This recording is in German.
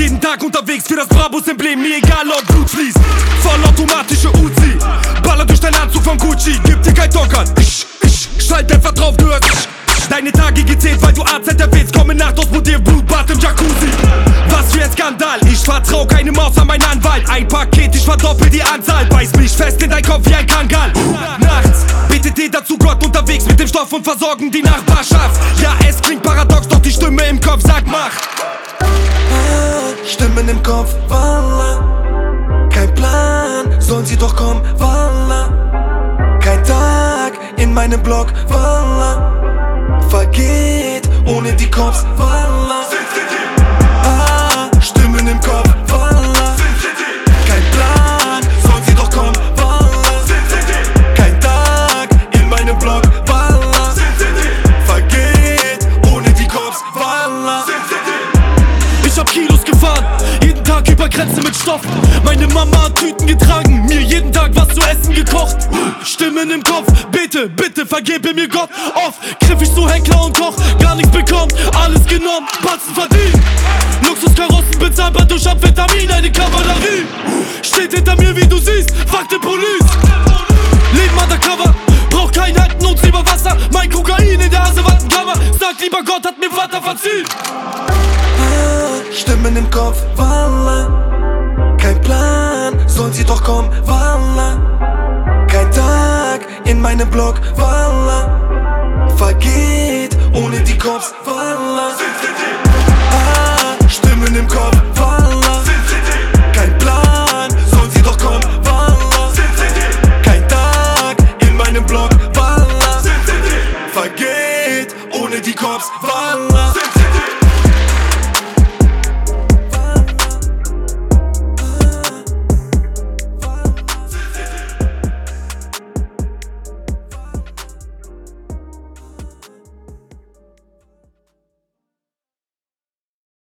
Jeden Tag unterwegs für das Brabus-Emblem, mir egal ob Blut fließt. Vollautomatische Uzi, baller durch deinen Anzug von Gucci. Gib dir kein Dockern, schalt einfach drauf, du hörst. Deine Tage gezählt, weil du AZ erwähnst. Komme Nacht aus Motiv, Blutbad im Jacuzzi. Was für ein Skandal, ich vertrau keine Maus an meinen Anwalt. Ein Paket, ich verdoppel die Anzahl. Beiß mich fest in dein Kopf wie ein Kangal. Nachts betet jeder zu Gott unterwegs mit dem Stoff und versorgen die Nachbarschaft. Ja, es klingt paradox, doch die Stimme im Kopf sagt Macht. Stimmen im Kopf, Wallah. Kein Plan, sollen sie doch kommen, Wallah. Kein Tag in meinem Block, Wallah. Vergeht ohne die Cops, Wallah. Stimmen im Kopf, Wallah. Kein Plan, sollen sie doch kommen, Wallah. Kein Tag in meinem Block, Wallah. Vergeht ohne die Cops, Wallah. Ich hab Kilos gefahren, jeden Tag über Grenze mit Stoff. Meine Mama hat Tüten getragen, mir jeden Tag was zu essen gekocht. Stimmen im Kopf, bitte, bitte vergebe mir Gott. Oft griff ich zu Heckler und Koch, gar nichts bekommen, alles genommen, Batzen verdient. Luxuskarossen bezahlbar durch Amphetamin, eine Kavallerie steht hinter mir, wie du siehst, fuck the police. Leben undercover, brauch kein Halten und lieber Wasser. Mein Kokain in der Hasewantenkammer, sag lieber Gott hat mir Vater verziehen. Stimmen im Kopf, Wallah. Kein Plan, sollen sie doch kommen, Wallah. Kein Tag in meinem Block, Wallah. Vergeht ohne die Cops, Wallah.